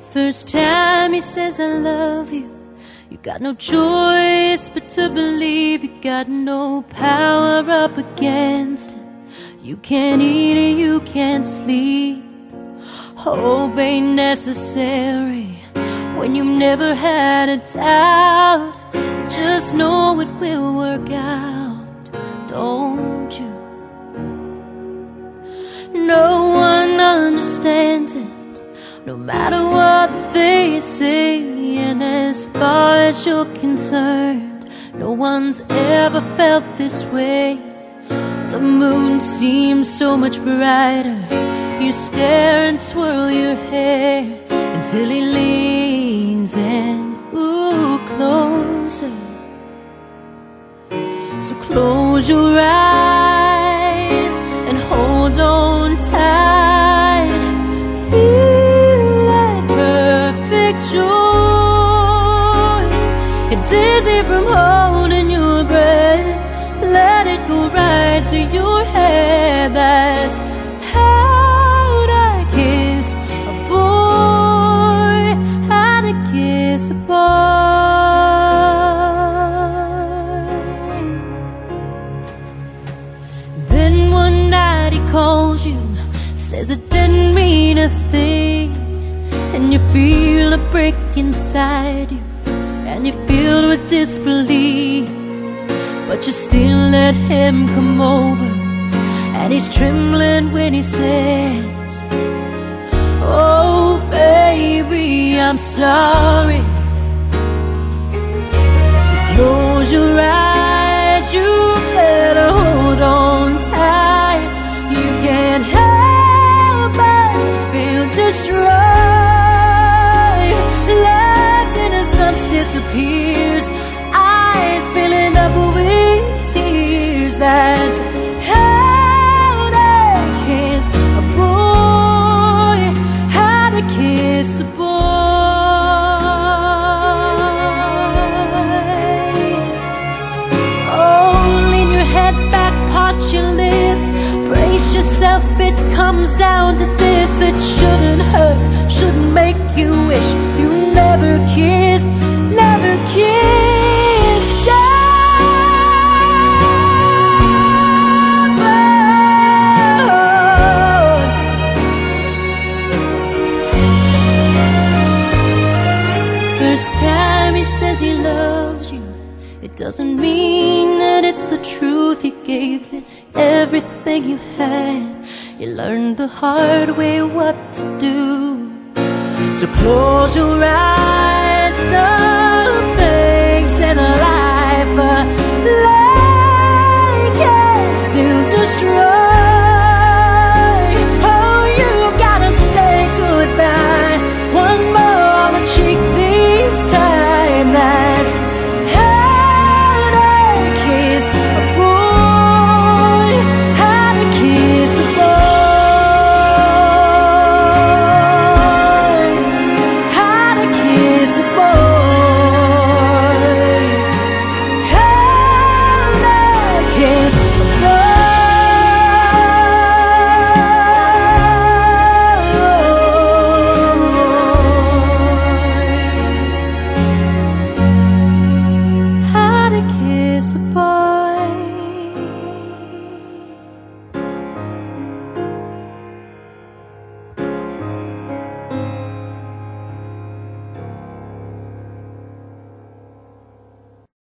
First time he says I love you, you got no choice but to believe. You got no power up against it. You can't eat and you can't sleep. Hope ain't necessary when you've never had a doubt. Just know it will work out, don't you? No one understands it, no matter what they say. And as far as you're concerned, no one's ever felt this way. The moon seems so much brighter. You stare and twirl your hair until he leans in, ooh, closer. So close your eyes and hold on tight. Feel that perfect joy. It's easy from holding your breath. Let it go right to your head. That's how to kiss a boy, how to kiss a boy. Then one night he calls you, says it didn't mean a thing. And you feel a break inside you, and you're filled with disbelief. But you still let him come over, and he's trembling when he says, oh baby, I'm sorry. So close your eyes, you better hold on tight. You can't help but feel destroyed. Love's innocence disappears, eyes filling up with tears. That's how to kiss a boy, how to kiss a boy. Oh, lean your head back, part your lips, brace yourself, it comes down to this. It shouldn't hurt, shouldn't make you wish you never kissed, never kissed. First time he says he loves you, it doesn't mean that it's the truth. You gave it everything you had. You learned the hard way what to do. So close your eyes. Some things in life like can still destroy. Oh, you gotta say goodbye. One more on the cheek this time. That's how to kiss a boy, how to kiss a boy, how to kiss a boy, how to kiss a boy. How to kiss a boy.